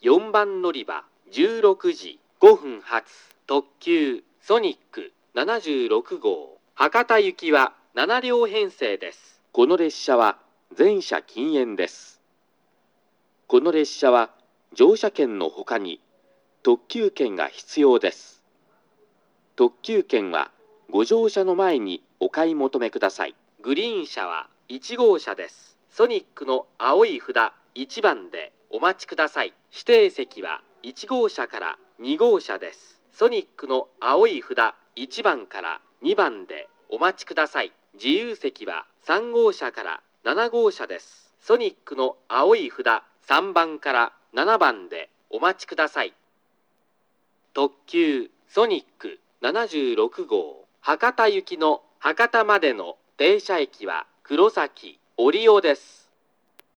4番乗り場16時5分発特急ソニック76号博多行きは7両編成です。この列車は全車禁煙です。この列車は乗車券のほかに特急券が必要です。特急券はご乗車の前にお買い求めください。グリーン車は1号車です。ソニックの青い札1番でお待ちください。指定席は1号車から2号車です。ソニックの青い札1番から2番でお待ちください。自由席は3号車から7号車です。ソニックの青い札3番から7番でお待ちください。特急ソニック76号博多行きの博多までの停車駅は黒崎折尾です。